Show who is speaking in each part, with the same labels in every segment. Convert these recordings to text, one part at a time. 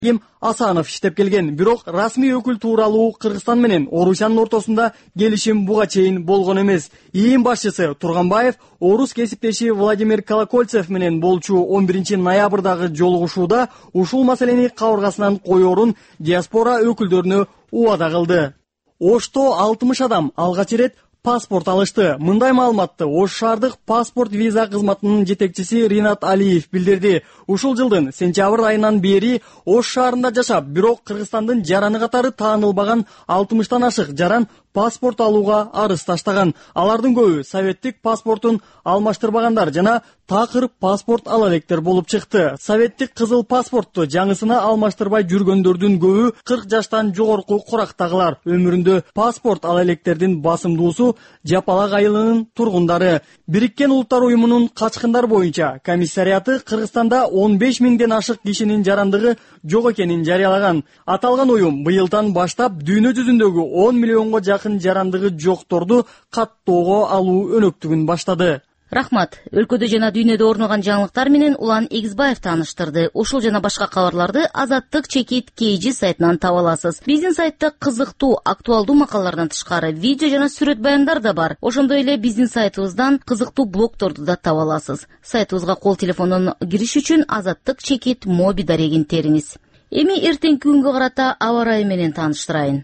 Speaker 1: Асанов иштеп келген. Бирок расмий өкүл тууралуу Кыргызстан менен Орусиянын ортосунда келишим буга чейин болгон эмес. ИИМ башчысы Турганбаев орус кесиптеши Владимир Колокольцев менен болчу 11 ноябрдагы жолугушууда ушул маселени кабыргасынан коёрун диаспора өкүлдөрүнө убада кылды. Ошто 60 адам алгач ирет паспорт алышты. Мындай маалыматты Ош шаардык паспорт виза кызматынын жетекчиси Ринат Алиев билдирди. Ушул жылдын сентябрь айынан бери Ош шаарында жашап, бирок Кыргызстандын жараны катары таанылбаган 60тан ашык жаран паспорт алууга арыз таштаган. Алардын көбү советтик паспортун алмаштырбагандар жана такыр паспорт ала электер болуп чыкты. Советтик кызыл паспортту жаңысына алмаштырбай жүргөндөрдүн көбү 40 жаштан жогорку курактагылар. Өмүрүндө паспорт ала электердин басымдуусу Жапалак айылынын тургундары. Бириккен Улуттар уюмунун качкындар боюнча комиссариаты Кыргызстанда 15 миңден ашык кишинин жарандыгы жок экенин жарыялаган. Аталган уюм быйылдан баштап дүйнө жүзүндөгү 10 миллионго жакын жарандыгы жокторду каттоого алуу өнөктүгүн баштады.
Speaker 2: Рахмат. Өлкөдө жана дүйнөдө орун алган жаңылыктар менен Улан Эгизбаев тааныштырды. Ушул жана башка кабарларды Азаттык чекит KG сайтынан таба аласыз. Биздин сайтта кызыктуу, актуалдуу макалалардан тышкары видео жана сүрөт баяндар да бар. Ошондой эле биздин сайтыбыздан кызыктуу блогторду да таба аласыз. Сайтыбызга кол телефонунан кириш үчүн Азаттык чекит моби дарегин териңиз. Эми эртеңки күнгө карата аба ырайы менен тааныштырайын.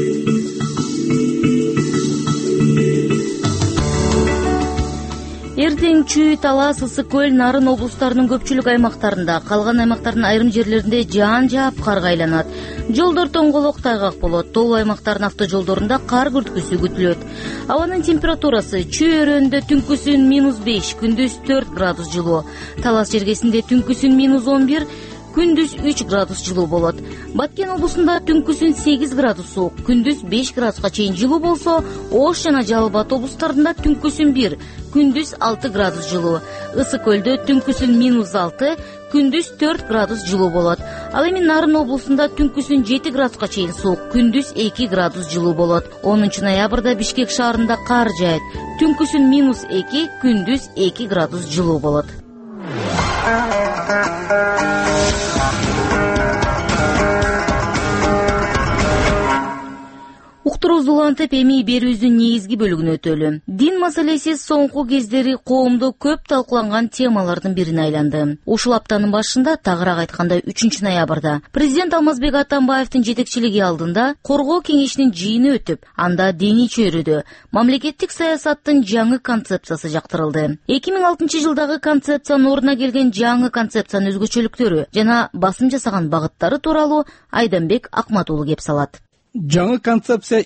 Speaker 2: Эртең Чүй, Талас, Ысык көл, Нарын облустарынын көпчүлүк аймактарында, калган аймактардын айрым жерлеринде жаан жаап карга айланат. Жолдор тоңголок тайгак болот. Тоолуу аймактардын автожолдорунда кар күрткүсү күтүлөт. Абанын температурасы Чүй өрөөнүндө түнкүсүн -5, күндүз 4 градус жылуу. Талас жергесинде түнкүсүн -11, күндүз 3 градус жылуу болот. Баткен облусунда түнкүсүн 8 градус суук, күндүз 5 градуска чейин жылуу болсо, Ош жана Жалал Абад облустарында түнкүсүн 1, күндүз 6 градус жылуу. Ысык көлдө түнкүсүн -6, күндүз 4 градус жылуу болот. Ал эми Нарын облусунда түнкүсүн 7 градуска чейин суук, күндүз 2 градус жылуу болот. 10 ноябрда Бишкек шаарында кар жаайт. Түнкүсүн -2, күндүз 2 градус жылуу болот. Уктуруубузду улантып, эми берүүбүздүн негизги бөлүгүнө өтөлү. Дин маселеси соңку кездери коомдо көп талкууланган темалардын бирине айланды. Ушул аптанын башында, тагыраак айтканда 3 ноябрда, президент Алмазбек Атамбаевдин жетекчилиги алдында Коргоо кеңешинин жыйыны өтүп, анда диний чөйрөдө мамлекеттик саясаттын жаңы концепциясы жактырылды. 2006 жылдагы концепциянын ордуна келген жаңы концепциянын өзгөчөлүктөрү жана басым жасаган багыттары тууралуу Айданбек Акматуулу кеп салат.
Speaker 3: Жаңы концепция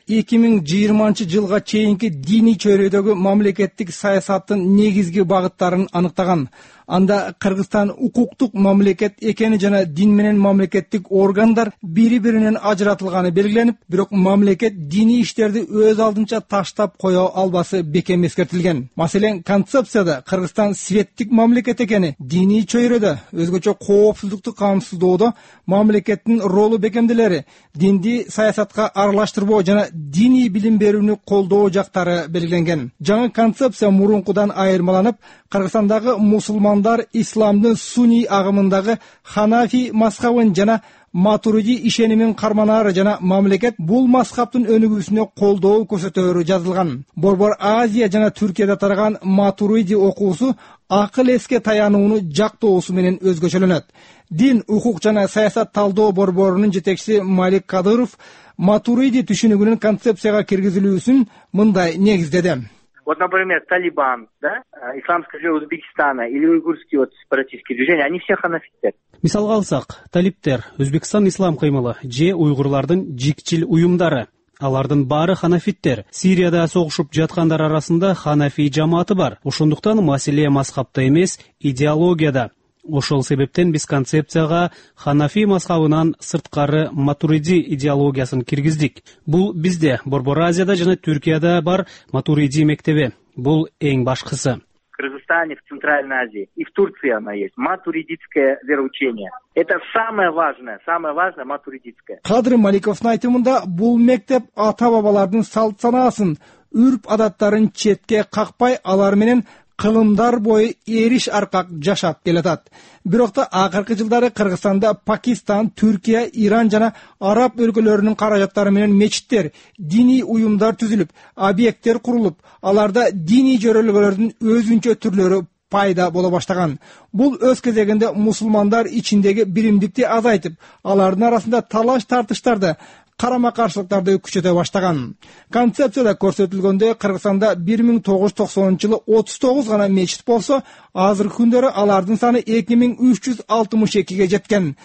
Speaker 3: 2020 жылга чейинки диний чөйрөдөгү мамлекеттик саясаттын негизги багыттарын аныктаган. Анда Кыргызстан укуктук мамлекет экени жана дин менен мамлекеттик органдар бири-биринен ажыратылганы белгиленип, бирок мамлекет диний иштерди өз алдынча таштап кое албасы бекем эскертилген. Маселен, концепцияда Кыргызстан светтик мамлекет экени, диний чөйрөдө өзгөчө коопсуздукту камсыздоодо мамлекеттин ролу бекемделери, динди саясатка аралаштырбоо жана диний билим берүүнү колдоо жактары белгиленген. Жаңы концепция мурункудан айырмаланып, Кыргызстандагы мусулмандар исламдын сунний агымындагы Ханафи мазхабын жана Матуриди ишенимин карманары жана мамлекет бул мазхабтын өнүгүүсүнө колдоо көрсөтөөрү жазылган. Борбор Азия жана Түркияда тараган Матуриди окуусу акыл эске таянууну жактоосу менен өзгөчөлөнөт. Дин, укук жана саясат талдоо борборунун жетекчиси Малик Кадыров Матуриди түшүнүгүнүн концепцияга киргизилүүсүн мындай негиздеди.
Speaker 4: Вот, например, Талибан, да, исламское движение Узбекистана или уйгурские сепаратистские движения, они все ханафиттер.
Speaker 5: Мисалга алсак, талиптер, Өзбекстан ислам кыймылы же уйгурлардын жикчил уюмдары. Алардын баары ханафиттер. Сирияда согушуп жаткандар арасында ханафи жамааты бар. Ошондуктан маселе мазхабта эмес, идеологияда. Ошол себептен биз концепцияга ханафи мазхабынан сырткары Матуриди идеологиясын киргиздик. Бул бизде, Борбор Азияда жана Түркияда бар Матуриди мектеби. Бул эң башкысы.
Speaker 4: В Кыргызстане, в Центральной Азии и в Турции она есть. Матуридитское вероучение. Это самое важное матуридитское.
Speaker 3: Кадыр Маликовдун айтымында бул мектеп ата бабалардын салт санаасын, үрп адаттарын четке какпай, алар менен кылымдар бою эриш аркак жашап келатат. Бирок да акыркы жылдары Кыргызстанда Пакистан, Түркия, Иран жана араб өлкөлөрүнүн каражаттары менен мечиттер, диний уюмдар түзүлүп, объекттер курулуп, аларда диний жөрөлгөлөрдүн өзүнчө түрлөрү пайда боло баштаган. Бул өз кезегинде мусулмандар ичиндеги биримдикти азайтып, алардын арасында талаш тартыштарды, карама-каршылыктарды күчөтө баштаган. Концепцияда көрсөтүлгөндөй Кыргызстанда 1990-жылы 39 гана мечит болсо, азыркы күндөрү алардын саны 2362ге жеткен.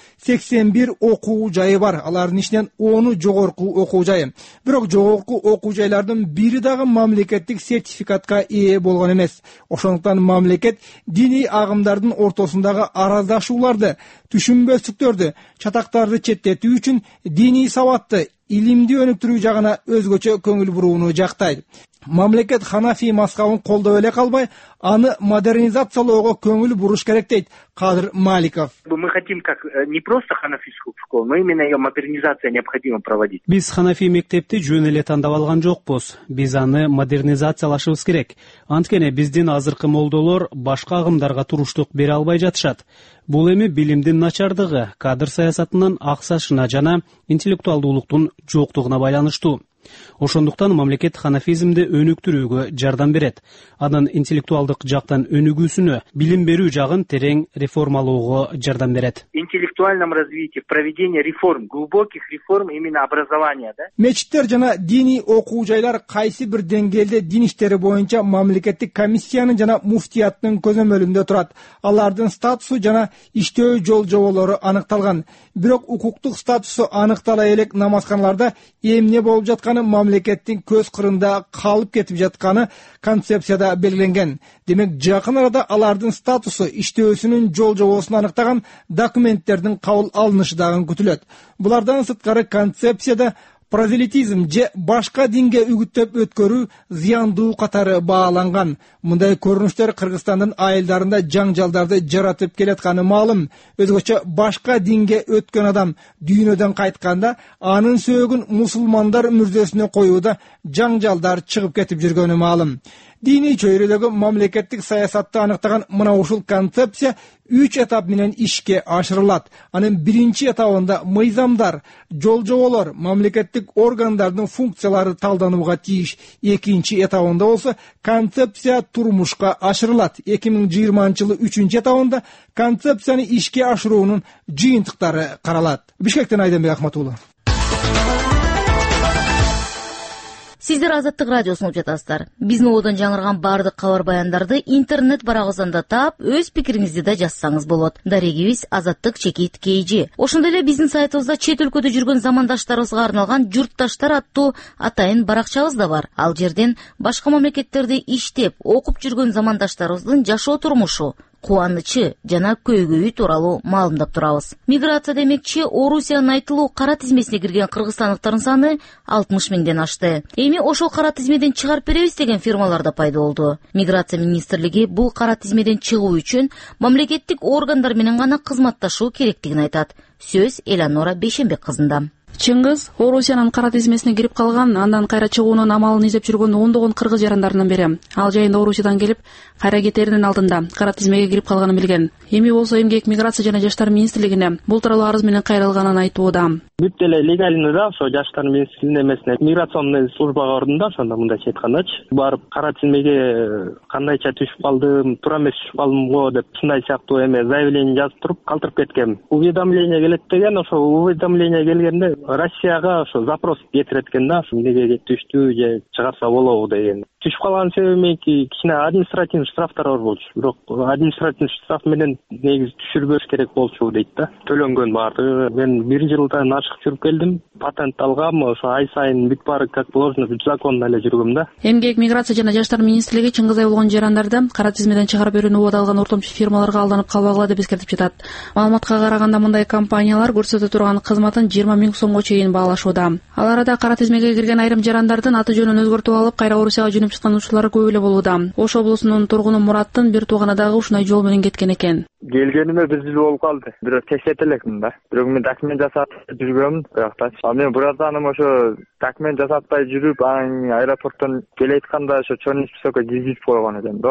Speaker 3: 81 окуу жайы бар. Алардын ичинен 10 жогорку окуу жайы. Бирок жогорку окуу жайлардын бири дагы мамлекеттик сертификатка ээ болгон эмес. Ошондуктан мамлекет диний агымдардын ортосундагы араздашууларды, түшүнбөстүктөрдү, чатактарды четтетүү үчүн диний сабатты, илимди өнүктүрүү жагына өзгөчө көңүл бурууну жактайт. Мамлекет Ханафи мазхабын колдой эле калбай, аны модернизациялоого көңүл буруш керек дейт Кадыр Маликов.
Speaker 4: Мы хотим как не просто ханафийскую школу, но именно ее модернизация необходимо проводить.
Speaker 5: Биз ханафи мектепти жөн эле тандап алган жокпуз. Биз аны модернизациялашыбыз керек. Анткени биздин азыркы молдолор башка агымдарга туруштук бере албай жатышат. Бул эми билимдин начардыгы, кадр саясатынын аксашына жана интеллектуалдуулуктун жоктугуна байланыштуу. Ошондуктан мамлекет ханафизмди өнүктүрүүгө жардам берет. Анын интеллектуалдык жактан өнүгүүсүнө, билим берүү жагын терең реформалоого жардам берет.
Speaker 4: Интеллектуальном развитии, проведение реформ, глубоких реформ именно образования, да?
Speaker 3: Мечиттер жана диний окуу жайлар кайсы бир деңгээлде дин иштери боюнча мамлекеттик комиссиянын жана муфтияттын көзөмөлүндө турат. Алардын статусу жана иштөө жол жоболору аныкталган. Бирок укуктук статусу аныктала элек намазканаларда эмне болуп жатканы мамлекеттин көз кырында калып кетип жатканы концепцияда белгиленген. Демек жакын арада алардын статусу, иштөөсүнүн жол жобосун аныктаган документтердин кабыл алынышы дагы күтүлөт. Булардан сырткары концепцияда прозелитизм же башка динге үгүттөп өткөрүү зыяндуу катары бааланган. Мындай көрүнүштөр Кыргызстандын айылдарында жаңжалдарды жаратып келатканы маалым. Өзгөчө башка динге өткөн адам дүйнөдөн кайтканда анын сөөгүн мусулмандар мүрзөсүнө коюуда жаңжалдар чыгып кетип жүргөнү маалым. Диний чөйрөдөгү мамлекеттик саясатты аныктаган мына ушул концепция 3 этап менен ишке ашырылат. Анын биринчи этабында мыйзамдар, жол жоболор, мамлекеттик органдардын функциялары талданууга тийиш. Экинчи этабында болсо концепция турмушка ашырылат. 2020-жылы 3-чү этабында концепцияны ишке ашыруунун жыйынтыктары каралат. Бишкектен Айденбек Ахматуллу.
Speaker 2: Сиздер Азаттык радиосун угуп жатасыздар. Биздин ободон жаңырган бардык кабар баяндарды интернет барагыбыздан таап, өз пикириңизди да жазсаңыз болот. Дарегибиз @KG. Ошондой эле биздин сайтыбызда чет өлкөдө жүргөн замандаштарыбызга арналган Журтташтар аттуу атайын баракчабыз да бар. Ал жерден башка мамлекеттерде иштеп, окуп жүргөн замандаштарыбыздын жашоо турмушу, кубанычы жана көйгөйү тууралуу маалымдап турабыз. Миграция демекчи Орусиянын айтылуу кара тизмесине кирген кыргызстандыктардын саны 60 миңден ашты. Эми ошол кара тизмеден чыгарып беребиз деген фирмалар да пайда болду. Миграция министрлиги бул кара тизмеден чыгуу үчүн мамлекеттик органдар менен гана кызматташуу керектигин айтат. Сөз Эланора Бейшенбек кызында.
Speaker 6: Чыңгыз Орусиянын кара тизмесине кирип калган, андан кайра чыгуунун амалын издеп жүргөн ондогон кыргыз жарандарынын бири. Ал жайында Орусиядан келип, кайра кетеринин алдында кара тизмеге кирип калганын билген. Эми болсо Эмгек, миграция жана жаштар министрлигине бул тууралуу арыз менен кайрылганын айтууда.
Speaker 7: Бүт эле легально да, ошо жаштар министрлигинин эмесине миграционный службага бардым да, ошондо мындайча айткандачы. Барып кара тизмеге кандайча түшүп калдым, туура эмес түшүп калдымго деп ушундай сыяктуу эме заявление жазып туруп калтырып кеткем. Уведомление келет деген, ошо уведомление келгенде Россияга ошо запрос кетирет экен да, эмнеге түштү же чыгарса болобу деген. Түшүп калган себебим кичине административный штрафтар бар болчу. Бирок административный штраф менен негизи түшүрбөш керек болчу дейт да. Төлөнгөн баардыгы. Мен 1 жылдан ашык жүрүп келдим. Патент алгам, ошо ай сайын бүт баары как положено, бүт законно эле жүргөм да.
Speaker 6: Эмгек, миграция жана жаштар министрлиги чыңгызай болгон жарандарды кара тизмеден чыгарып берүүнү убада алган ортомчу фирмаларга алданып калбагыла деп эскертип жатат. Маалыматка караганда мындай компаниялар көрсөтө турган кызматын 20 миң сомго чейин баалашууда. Ал арада кара тизмеге кирген айрым жарандардын аты жөнүн өзгөртүп алып, кайра Орусияга жөнөп чыккан учурлары көп эле болууда. Ош облусунун тургуну Мураттын бир тууганы дагы ушундай жол менен кеткен экен.
Speaker 8: Келгениме 1 жыл болуп калды. Бирок текшерте элекмин да. Бирок мен документ жасап жүргөм, бироктачы. Ал мен буразаным ошо документ жасатпай жүрүп, аң аэропорттон келе айтканда ошо чоң списокко киргизип койгон экен. Донуч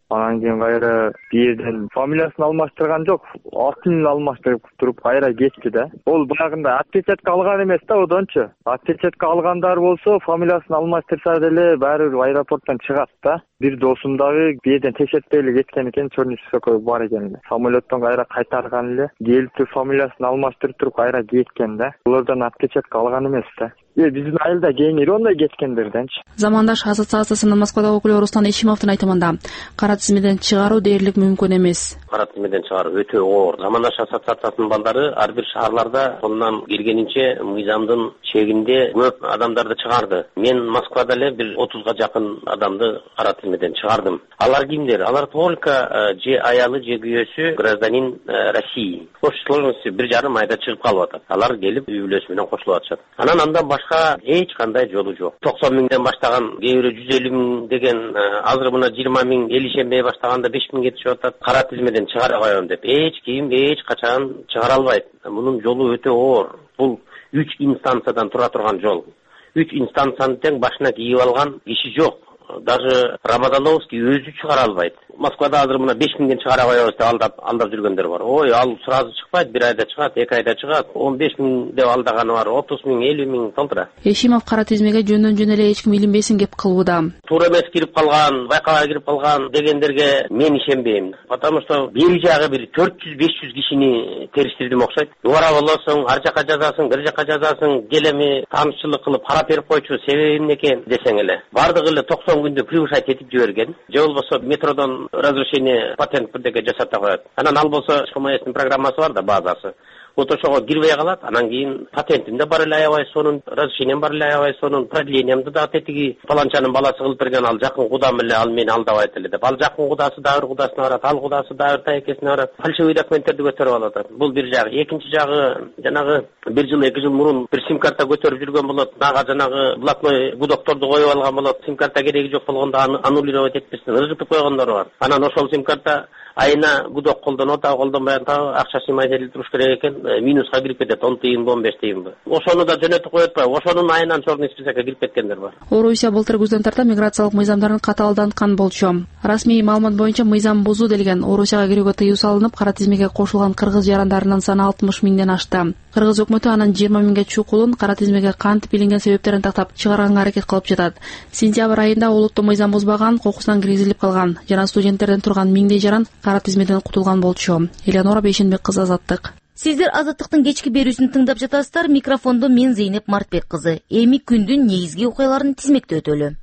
Speaker 8: Анан кийин кайра бирден фамилиясын алмаштырган жок, атын алмаштырып туруп кайра кетти да. Ол баягында отпечатка алган эмес да, одончу. Отпечатка алгандар болсо фамилиясын алмаштырса деле баары бир аэропорттон чыгат да. Бир досум дагы бирден текшертпей эле кеткен экен, черный списокко бар экен. Самолеттон кайра кайтарган эле, келип фамилиясын алмаштырып туруп кайра кеткен да. Булардан отпечатка алган эмес да. Биздин айылда кеңири ондай кеткендерденчи.
Speaker 6: Замандаш ассоциациясынын Москвадагы өкүлү Руслан Ишимовдун айтымында кара тизмеден чыгаруу дээрлик мүмкүн эмес.
Speaker 9: Кара тизмеден чыгаруу өтө оор. Замандаш ассоциациясынын балдары ар бир шаарларда колунан келгенинче мыйзамдын чегинде көп адамдарды чыгарды. Мен Москвада эле бир 30га жакын адамды кара тизмеден чыгардым. Алар кимдер? Алар только же аялы, же күйөөсү гражданин России. В общей сложности 1,5 айда чыгып калып атат. Алар келип үй бүлөсү менен кошулуп атышат. Анан андан эч кандай жолу жок. 90 миңден баштаган, кээ бирөө 150 миң деген, азыр мына 20 миң эл ишенбей баштаганда 5 миң кетишип атат. Кара тизмеден чыгара коем деп эч ким эч качан чыгара албайт. Мунун жолу өтө оор. Бул 3 инстанциядан тура турган жол. 3 инстанцияны тең башына кийип алган киши жок. Даже Рамадановский өзү чыгара албайт. Москвада азыр мына 5 миңден чыгара коебуз деп алдап жүргөндөр бар. Ой, ал сразу чыкпайт, 1 айда чыгат, 2 айда чыгат, 15 миң деп алдаганы бар, 30 миң, 50 миң толтура.
Speaker 6: Ишимов кара тизмеге жөндөн эле эч ким илинбесин кеп кылууда.
Speaker 9: Туура эмес кирип калган, байкага кирип калган дегендерге мен ишенбейм. Потому что бир жагы бир 400-500 кишини териштирдим окшойт. Убара болосуң, ар жака жазасың, бир жака жазасың, келеми таанышчылык кылып карап берип койчу, себеби эмне экен десең эле. Бардыгы эле 90 күндө превышать этип жиберген. Же болбосо метродон разрешение патент бирдеке жасата коет. Анан ал болсо ШМСтин программасы бар да, базасы. Вот ошого кирбей калат, анан кийин патентимде бар эле аябай сонун, разрешением бар эле аябай сонун, продлениемди да тетиги паланчанын баласы кылып берген, ал жакын кудам эле, ал мени алдабайт эле деп. Ал жакын кудасы да бир кудасына барат, ал кудасы да бир тайкесине барат. Фальшивый документтерди көтөрүп алып атат. Бул бир жагы. Экинчи жагы, жанагы 1 жыл 2 жыл мурун бир сим карта көтөрүп жүргөн болот. Нага жанагы блатной гудокторду коюп алган болот. Сим карта кереги жок болгондо аннулировать этпестен ыргытып койгондор бар. Анан ошол сим карта айына гудок колдонот, колдонбай акча сыймай делип туруш керек экен. Минуска кирип кетет, 10 тыйын, 15 тыйын. Ошону да жөнөтүп коюп атпайбы? Ошонун айынан черный списокко кирип кеткендер бар.
Speaker 6: Орусия былтыр күздөн тарта миграциялык мыйзамдарын катаалданткан болчу. Расмий маалымат боюнча мыйзам бузуу делген Орусияга кирүүгө тыюу салынып, кара тизмеге кошулган кыргыз жарандарынын саны 60 миңден ашты. Кыргыз өкмөтү анан 20 миңге чукулун кара тизмеге кантип илинген себептерин тактап чыгарганга аракет кылып жатат. Сентябрь айында олуттуу мыйзам бузбаган, кокусунан киргизилип калган жана студенттерден турган миңдей жаран кара тизмеден кутулган болчу. Элеонора Бейшенбек кызы, Азаттык.
Speaker 2: Сиздер Азаттыктын кечки берүүсүн тыңдап жатасыздар. Микрофондо мен Зейнеп Мартбек кызы. Эми күндүн негизги окуяларын тизмектеп өтөлү.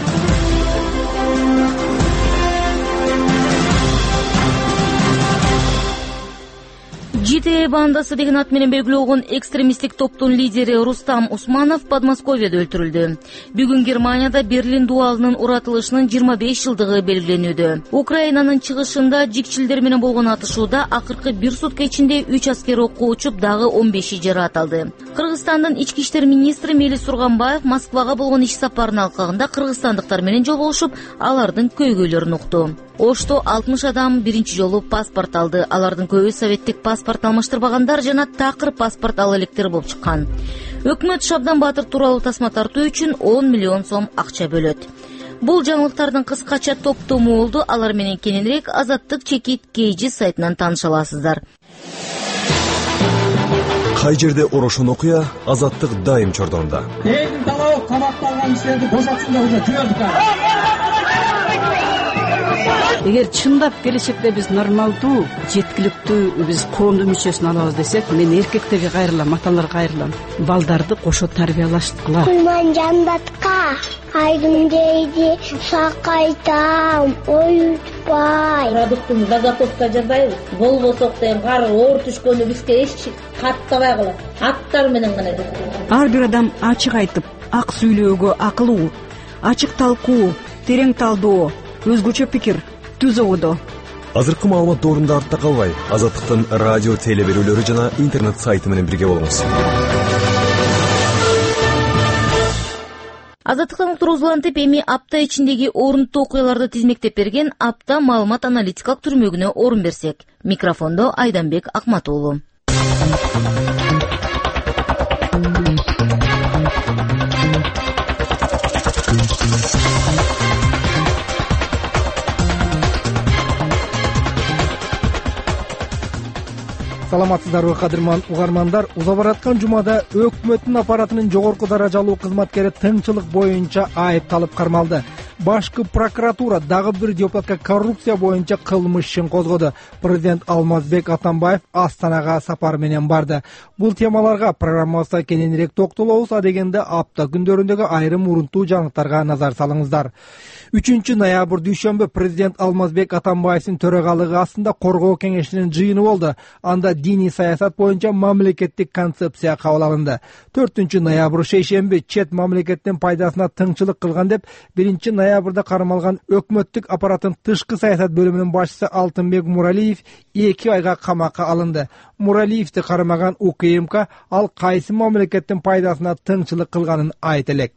Speaker 2: ЖТ бандасы деген ат менен белгилүү болгон экстремисттик топтун лидери Рустам Усманов Подмосковьеде өлтүрүлдү. Бүгүн Германияда Берлин дуалынын уратылышынын 25 жылдыгы белгиленүүдө. Украинанын чыгышында жикчилдер менен болгон атышууда акыркы 1 сутка ичинде 3 аскер окко учуп, дагы 15 жаракат алды. Кыргызстандын ички иштер министри Мелис Сурганбаев Москвага болгон иш сапарынын алкагында кыргызстандыктар менен жолугушуп, алардын көйгөйлөрүн укту. Ошто 60 адам биринчи жолу паспорт алды. Алардын көбү советтик паспорт алмаштырбагандар жана такыр паспорт ала электер болуп чыккан. Өкмөт Шабдан Батыр тууралуу тасма тартуу үчүн 10 миллион сом акча бөлөт. Бул жаңылыктардын кыскача топтому болду. Алар менен кененирээк Азаттык чекит KG сайтынан тааныша аласыздар.
Speaker 10: Кай жерде орошон окуя, Азаттык дайым чордонда.
Speaker 3: Элдин талабы камакта алган кишилерди бошотсун деп уже жүрөбүз.
Speaker 11: Эгер чындап келечекте биз нормалдуу, жеткиликтүү биз коомдун мүчөсүн алабыз десек, мен эркектерге кайрылам, аталарга кайрылам. Балдарды кошо тарбиялашкыла.
Speaker 12: Кулман жандатка айдым дейди, сакайтам, оютпай.
Speaker 13: Продуктун заготовка жасайбыз. Болбосок дейм, кар оор түшкөнү бизге эч каттабай калат. Аттар менен гана жасайбыз.
Speaker 11: Ар бир адам ачык айтып, ак сүйлөөгө акылуу, ачык талкуу, терең талдоо, өзгөчө пикир, түз ободо.
Speaker 10: Азыркы маалымат доорунда артта калбай, Азаттыктын радио теле берүүлөрү жана интернет сайты менен бирге болуңуз.
Speaker 2: Азаттыктан тургузулантып, эми апта ичиндеги орунттуу окуяларды тизмектеп берген апта маалымат аналитикалык түрмөгүнө орун берсек. Микрофондо Айданбек Акматуулу.
Speaker 3: саламатсыздарбы кадырман угармандар? Уза бараткан жумада өкмөттүн аппаратынын жогорку даражалуу кызматкери тыңчылык боюнча айыпталып кармалды. Башкы прокуратура дагы бир депутатка коррупция боюнча кылмыш ишин козгоду. Президент Алмазбек Атамбаев Астанага сапар менен барды. Бул темаларга программабызда кененирээк токтолобуз, а дегенде апта күндөрүндөгү айрым урунтуу жаңылыктарга назар салыңыздар. 3 ноябрь дүйшөмбү президент Алмазбек Атамбаевдин төрагалыгы астында коргоо кеңешинин жыйыны болду. Анда диний саясат боюнча мамлекеттик концепция кабыл алынды. 4 ноябрь шейшемби чет мамлекеттин пайдасына тыңчылык кылган деп 1 ноябрда кармалган өкмөттүк аппараттын тышкы саясат бөлүмүнүн башчысы Алтынбек Муралиев 2 айга камакка алынды. Муралиевди кармаган УКМК ал кайсы мамлекеттин пайдасына тыңчылык кылганын айта элек.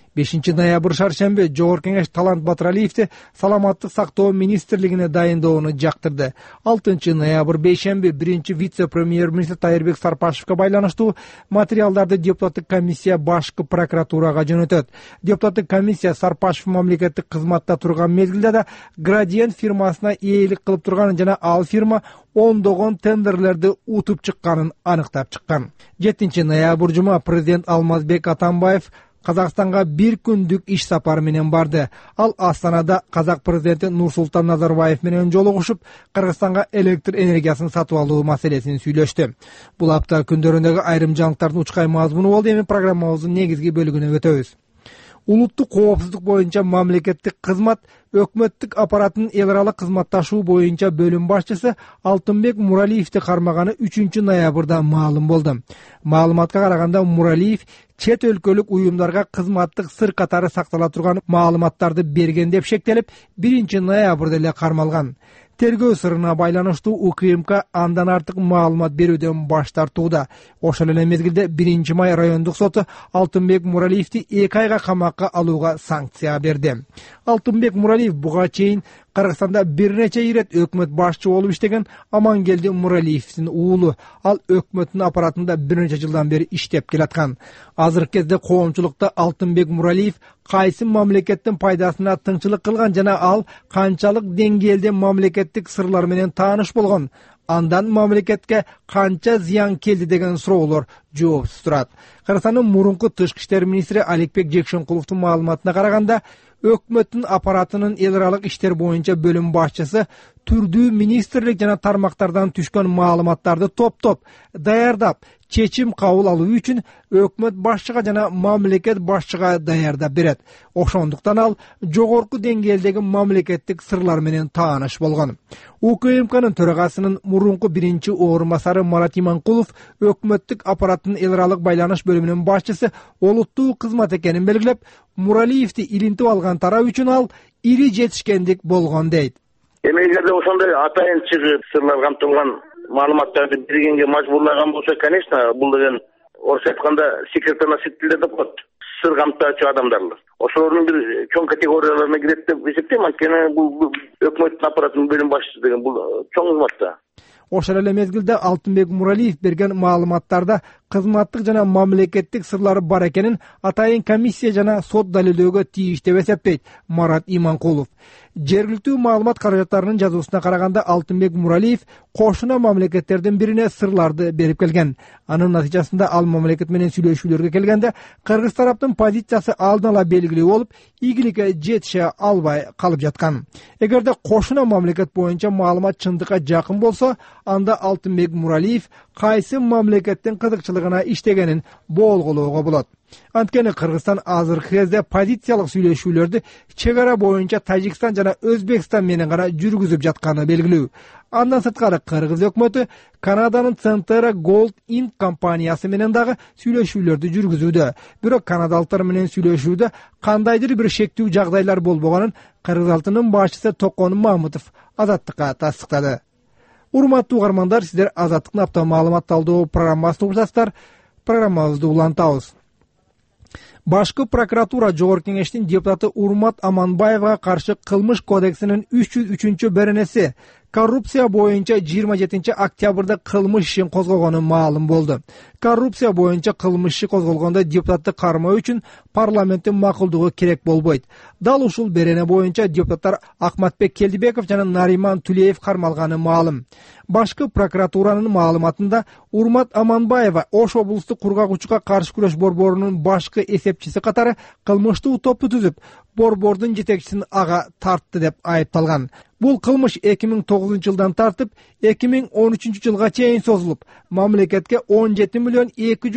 Speaker 3: 5 ноябрь шаршемби Жогорку кеңеш Талант Батыралиевди саламаттык сактоо министрлигине дайындоону жактырды. 6 ноябрь бейшемби 1 вице-премьер-министр Тайырбек Сарпашевке байланыштуу материалдарды депутаттык комиссия башкы прокуратурага жөнөтөт. Депутаттык комиссия Сарпашев мамлекеттик кызматта турган мезгилде да Градиент фирмасына ээлик кылып турганын жана ал фирма ондогон тендерлерди утуп чыкканын аныктап чыккан. 7 ноябрь жума президент Алмазбек Атамбаев Казакстанга 1 күндүк иш сапары менен барды. Ал Астанада казак президенти Нурсултан Назарбаев менен жолугушуп, Кыргызстанга электр энергиясын сатып алуу маселесин сүйлөштү. Бул апта күндөрүндөгү айрым жаңылыктардын учкай мазмуну болду. Эми программабыздын негизги бөлүгүнө өтөбүз. Улуттук коопсуздук боюнча мамлекеттик кызмат өкмөттүк аппараттын эл аралык кызматташуу боюнча бөлүм башчысы Алтынбек Муралиевди кармаганы 3 ноябрда маалым болду. Маалыматка караганда Муралиев чет өлкөлүк уюмдарга кызматтык сыр катары сактала турган маалыматтарды берген деп шектелип, 1 ноябрда эле кармалган. Тергөө сырына байланыштуу УКМК андан артык маалымат берүүдөн баш тартууда. Ошол эле мезгилде 1 май райондук соту Алтынбек Муралиевди 2 айга камакка алууга санкция берди. Алтынбек Муралиев буга чейин Кыргызстанда бир нече ирет өкмөт башчы болуп иштеген Амангелди Муралиевдин уулу. Ал өкмөттүн аппаратында бир нече жылдан бери иштеп келаткан. Азыркы кезде коомчулукта Алтынбек Муралиев кайсы мамлекеттин пайдасына тыңчылык кылган жана ал канчалык деңгээлде мамлекеттик сырлар менен тааныш болгон, андан мамлекетке канча зыян келди деген суроолор жоопсуз турат. Кыргызстандын мурунку тышкы иштер министри Аликбек Жекшенкуловдун маалыматына караганда, өкмөттүн аппаратынын эл аралык иштер боюнча бөлүм башчысы түрдүү министрлик жана тармактардан түшкөн маалыматтарды топтоп, даярдап, чечим кабыл алуу үчүн өкмөт башчыга жана мамлекет башчыга даярдап берет. Ошондуктан ал жогорку деңгээлдеги мамлекеттик сырлар менен тааныш болгон. УКМКнын төрагасынын мурунку 1 орун басары Марат Иманкулов өкмөттүк аппараттын эл аралык байланыш бөлүмүнүн башчысы олуттуу кызмат экенин белгилеп, Муралиевди илинтип алган тарап үчүн ал ири жетишкендик болгон дейт.
Speaker 9: Эгерде ошондой атайын чыгып сырлар камтылган маалыматтарды бергенге мажбурлаган болсо, конечно, бул деген орусча айтканда секретоносительдер деп коет. Сыр камтаачу адамдар. Ошолордун бир чоң категорияларына кирет деп эсептейм. Анткени бул өкмөттүн аппаратынын бөлүм башчысы деген бул чоң кызмат да.
Speaker 3: Ошол эле мезгилде Алтынбек Муралиев берген маалыматтарда кызматтык жана мамлекеттик сырлары бар экенин атайын комиссия жана сот далилдөөгө тийиш деп эсептейт Марат Иманкулов. Жергиликтүү маалымат каражаттарынын жазуусуна караганда Алтынбек Муралиев кошуна мамлекеттердин бирине сырларды берип келген. Анын натыйжасында ал мамлекет менен сүйлөшүүлөргө келгенде Кыргыз тараптын позициясы алдын ала белгилүү болуп, ийгиликке жетише албай калып жаткан. Эгерде кошуна мамлекет боюнча маалымат чындыкка жакын болсо, анда Алтынбек Муралиев кайсы мамлекеттин кызыкчылыгына иштегенин болголоого болот. Анткени Кыргызстан азыркы кезде позициялык сүйлөшүүлөрдү чек ара боюнча Тажикстан жана Өзбекстан менен гана жүргүзүп жатканы белгилүү. Андан сырткары Кыргыз өкмөтү Канаданын Centera Gold Inc компаниясы менен дагы сүйлөшүүлөрдү жүргүзүүдө. Бирок канадалыктар менен сүйлөшүүдө кандайдыр бир шектүү жагдайлар болбогонун Кыргыз халкынын башчысы Токон Мамытов Азаттыкка тастыктады. Урматтуу угармандар, сиздер Азаттыктын апта маалымат талдоо программасын угушасыздар. Программабызды улантабыз. Башкы прокуратура Жогорку кеңештин депутаты Урмат Аманбаевга каршы кылмыш кодексинин 303-беренеси коррупция боюнча 27-октябрда кылмыш ишин козгогону маалым болду. Коррупция боюнча кылмыш иши козголгондо депутатты кармоо үчүн парламенттин макулдугу керек болбойт. Дал ушул берене боюнча депутаттар Акматбек Келдибеков жана Нариман Тулеев кармалганы маалым. Башкы прокуратуранын маалыматында Урмат Аманбаева Ош облустук кургагуучуга каршы күрөш борборунун башкы эсепчиси катары кылмыштуу топду түзүп, борбордун жетекчисин ага тартты деп айыпталган. Бул кылмыш 2009 жылдан тартып 2013 жылга чейин созулуп, мамлекетке 17 миллион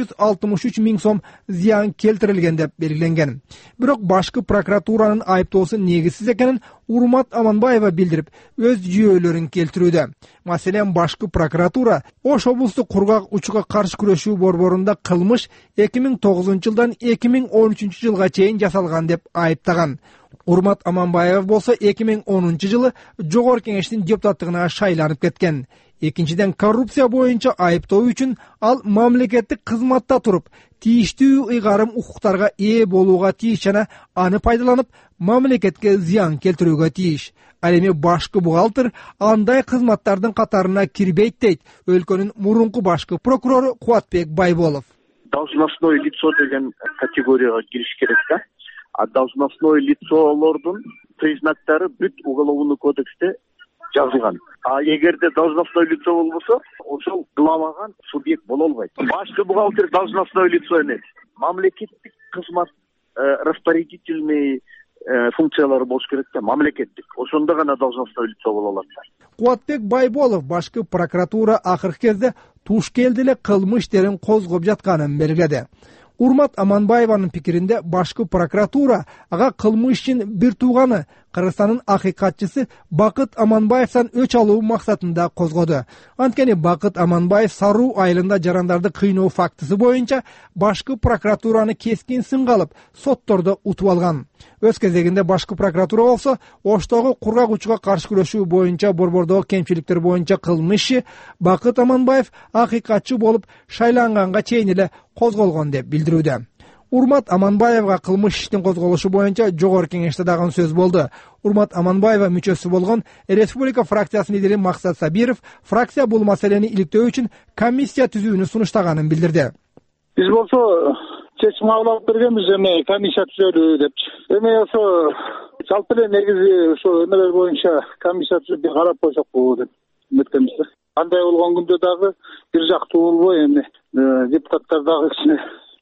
Speaker 3: 263 миң сом зыян келтирилген деп белгиленген. Бирок башкы прокуратуранын айыптоосу негизсиз экенин Урмат Аманбаева билдирип, өз жүйөлөрүн келтирүүдө. Маселен, башкы прокуратура Ош облустук кургак учуга каршы күрөшүү борборунда кылмыш 2009 жылдан 2013 жылга чейин жасалган деп айыптаган. Урмат Аманбаев болсо 2010 жылы Жогорку Кеңештин депутаттыгына шайланып кеткен. Экинчиден, коррупция боюнча айыптоо үчүн ал мамлекеттик кызматта туруп, тийиштүү ыйгарым укуктарга ээ болууга тийиш жана аны пайдаланып, мамлекетке зыян келтирүүгө тийиш. Ал эми башкы бухгалтер андай кызматтардын катарына кирбейт дейт өлкөнүн мурунку башкы прокурору Кубатбек Байболов.
Speaker 14: Должностное лицо деген категорияга кириш керек да. А должностное лицолордун признактары бүт уголовный кодексте жазылган. А эгерде должностное лицо болбосо, ошол кылабаган субъект боло албайт. Башкы бухгалтер должностное лицо эмес. Мамлекеттик кызмат распорядительный функциялары болуш керек да, мамлекеттик. Ошондо гана должностное лицо боло алат.
Speaker 3: Кубатбек Байболов башкы прокуратура акыркы кезде туш келди эле кылмыш иштерин козгоп жатканын белгиледи. Урмат Аманбаеванын пикиринде башкы прокуратура ага кылмыш ишин бир тууганы Кыргызстандын акыйкатчысы Бакыт Аманбаевдан өч алуу максатында козгоду. Анткени Бакыт Аманбаев Саруу айылында жарандарды кыйноо фактысы боюнча башкы прокуратураны кескин сынга алып, соттордо утуп алган. Өз кезегинде башкы прокуратура болсо Оштогу кургак учуга каршы күрөшүү боюнча борбордогу кемчиликтер боюнча кылмыш иши Бакыт Аманбаев акыйкатчы болуп шайланганга чейин эле козголгон деп билдирүүдө. Урмат Аманбаевга кылмыш иштин козголушу боюнча Жогорку Кеңеште дагы сөз болду. Урмат Аманбаева мүчөсү болгон Республика фракциясынын лидери Максат Сабиров фракция бул маселени иликтөө үчүн комиссия түзүүнү сунуштаганын билдирди.
Speaker 15: Биз болсо чечим кабыл алып бергенбиз, эми комиссия түзөлү депчи. Эми ошо жалпы эле негизи ошо эмелер боюнча комиссия түзүп бир карап койсокпу деп үмүттөнбүз. Андай болгон күндө дагы бир жактуу болбой, эми депутаттар дагы кичине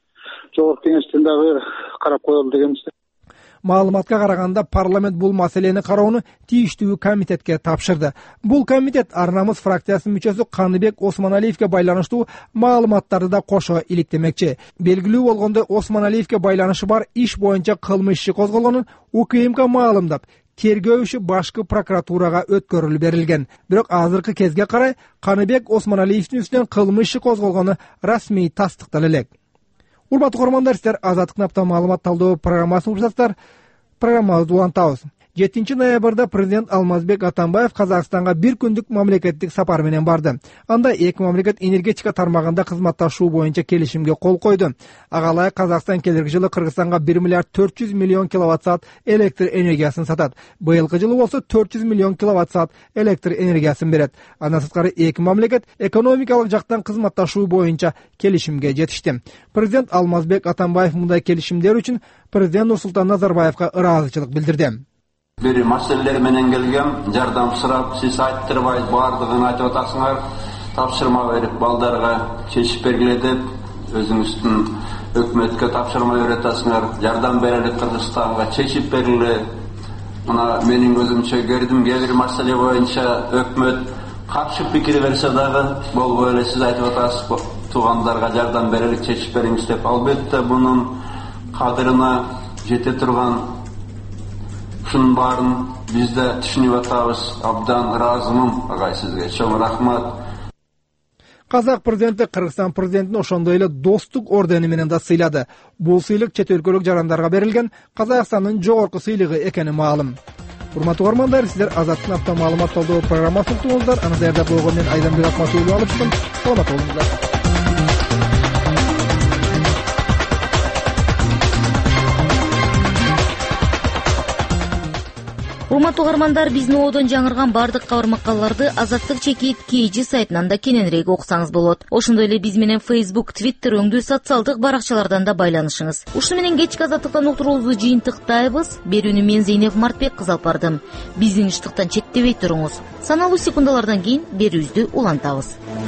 Speaker 15: Жогорку Кеңештен дагы карап коелу дегенбиз.
Speaker 3: Маалыматка караганда парламент бул маселени кароону тийиштүү комитетке тапшырды. Бул комитет Ар Намыс фракциясынын мүчөсү Каныбек Осмоналиевге байланыштуу маалыматтарды да кошо иликтемекчи. Белгилүү болгондой Осмоналиевге байланышы бар иш боюнча кылмыш иши козголгонун УКМК маалымдап, тергөө иши башкы прокуратурага өткөрүлүп берилген. Бирок азыркы кезге карай Каныбек Осмоналиевдин үстүнөн кылмыш иши козголгону расмий тастыкталып элек. Урматтуу көрөрмандар, сиздер Азаттык напта маалымат талдоо программасын угушасыздар. Программабызды улантабыз. 7 ноябрда президент Алмазбек Атамбаев Казакстанга бир күндүк мамлекеттик сапар менен барды. Анда эки мамлекет энергетика тармагында кызматташуу боюнча келишимге кол койду. Ага ылайык Казакстан келерки жылы Кыргызстанга 1 миллиард 400 миллион киловатт-саат электр энергиясын сатат. Быйылкы жылы болсо 400 миллион киловатт-саат электр энергиясын берет. Андан сырткары эки мамлекет экономикалык жактан кызматташуу боюнча келишимге жетишти. Президент Алмазбек Атамбаев мындай келишимдер үчүн президент Нурсултан Назарбаевга ыраазычылык билдирди.
Speaker 16: Бир маселелер менен келгем, жардам сурап, сиз айттырбай баардыгын айтып атасыңар, тапшырма берип балдарга чечип бергиле деп, өзүңүздүн өкмөткө тапшырма берип атасыңар, жардам берели Кыргызстанга, чечип бергиле. Мына менин көзүмчө көрдүм, кээ бир маселе боюнча өкмөт каршы пикир берсе дагы болбой эле сиз айтып атасыз, туугандарга жардам берели, чечип бериңиз деп. Албетте мунун кадырына жете турган ушунун баарын биз да түшүнүп атабыз. Абдан ыраазымын агай сизге. Чоң рахмат.
Speaker 3: Казак президенти Кыргызстан президентин ошондой эле достук ордени менен да сыйлады. Бул сыйлык чет өлкөлүк жарандарга берилген Казакстандын жогорку сыйлыгы экени маалым. Урматтуу көрөрмандар, сиздер Азаттык напта маалымат талдоо программасын уктуңуздар. Аны даярдап койгон мен Айданбек Акматуллу алып чыктым. Саламат болуңуздар.
Speaker 2: урматтуу угармандар, биздин оодон жаңырган бардык кабар макалаларды Азаттык чекит KG сайтынан да кененирээк окусаңыз болот. Ошондой эле биз менен Facebook, Twitter өңдүү социалдык баракчалардан да байланышыңыз. Ушуну менен кечки Азаттыктан уктуруубузду жыйынтыктайбыз. Берүүнү мен Зейнеп Мартбек кыз алып бардым. Биздин иштыктан четтебей туруңуз. Саналуу секундалардан кийин берүүбүздү улантабыз.